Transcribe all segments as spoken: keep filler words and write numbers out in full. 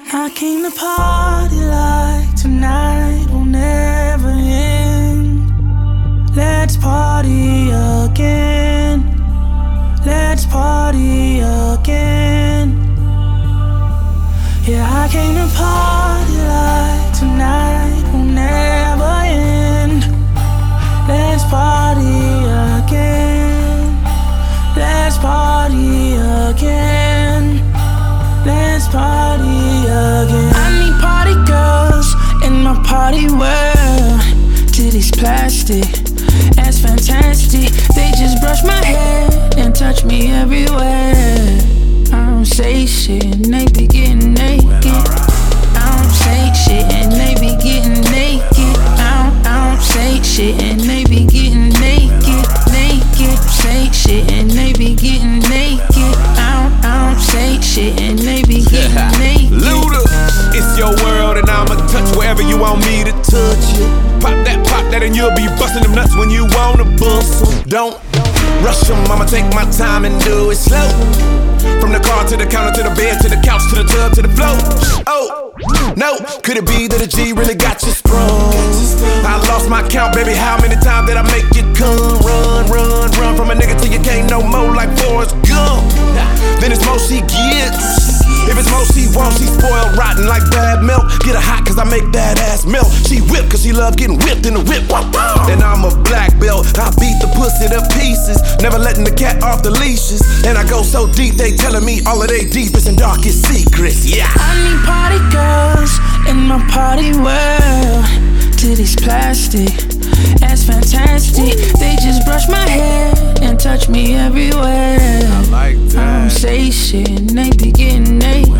I came to party like tonight will never end. Let's party again. Let's party again. Yeah, I came to party like tonight will never end. Let's party again. Let's party again. Let's party again. I need party girls in my party world. Titties plastic, ass fantastic. They just brush my hair and touch me everywhere. I don't say shit and they be getting naked. I don't say shit and they be getting naked. I don't, I don't say shit and they be getting naked. Naked, say shit and they be getting naked. I don't, I don't say shit and they be getting naked. Luda, it's your world and I'ma touch wherever you want me to touch it. Pop that, pop that and you'll be busting them nuts when you wanna bust them. Don't rush them, I'ma take my time and do it slow. From the car to the counter to the bed to the couch to the tub to the floor. Oh, no, could it be that a G really got you sprung? I lost my count, baby, how many times did I make you come? Run, run, run from a nigga till you can't no more like Forrest Gump. Then it's more she gets. If it's more she wants, she spoiled rotten like bad milk. Get her hot cause I make that ass melt. She whipped cause she love getting whipped in the whip. And I'm a black belt, I beat the pussy to pieces. Never letting the cat off the leashes. And I go so deep, they telling me all of their deepest and darkest secrets. Yeah. I need party girls in my party world. Titties plastic, ass fantastic. They just brush my hair and touch me everywhere. I like that. I don't say shit and they be getting naked.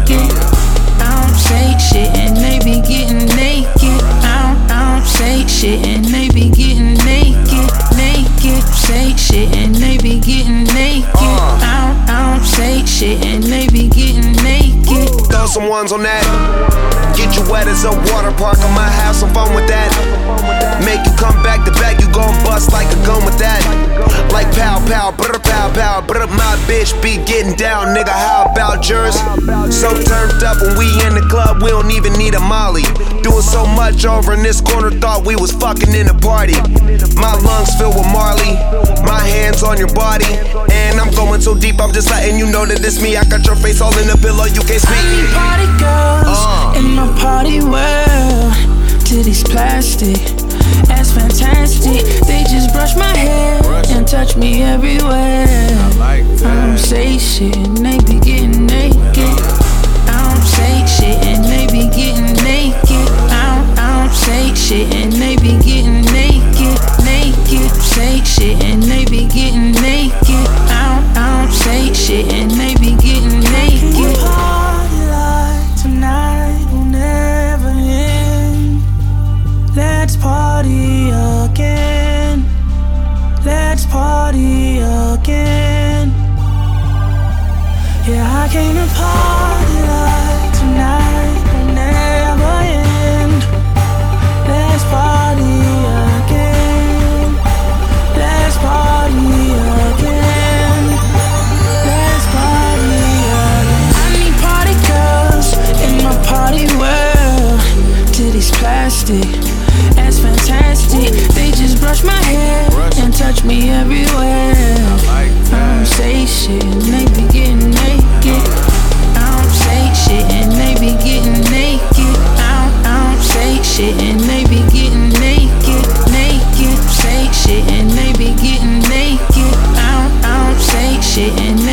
I don't say shit and they be getting naked. I don't, I don't say shit and they be getting naked. Naked, say shit and they be getting naked. I don't, I don't say shit and they be getting naked. Throw some ones on that. Get you wet as a water park, I might have some fun with that. Make you come back to back, you gon' bust like a gun with that. Like pow pow, brr pow pow, brr. My bitch be getting down, nigga, how about yours? So turned up when we in the club, we don't even need a molly. Doing so much over in this corner, thought we was fucking in a party. My lungs filled with Marley, my hands on your body. And I'm going so deep, I'm just letting you know that it's me. I got your face all in the pillow, you can't speak. I need party girls uh. in my party world. Titties plastic, ass fantastic. They just brush my hair and touch me everywhere. I like that. I don't say shit and they be getting naked. I don't say shit and they be getting naked. I don't, I don't say shit and they be getting naked. Naked, say shit and they be getting naked. I don't, I don't say shit and they be getting naked. Party like tonight will never end. Let's party again. Let's party again. Yeah, I came to party like tonight will never end. Let's party again. Let's party again. Let's party again. I need party girls in my party world. Titties plastic, ass fantastic. They just brush my hair and touch me everywhere. I don't say shit and they be getting naked. I don't say shit and they be getting naked. I don't, I don't say shit and they be getting naked. Naked, say shit and they be getting naked. I don't, I don't say shit and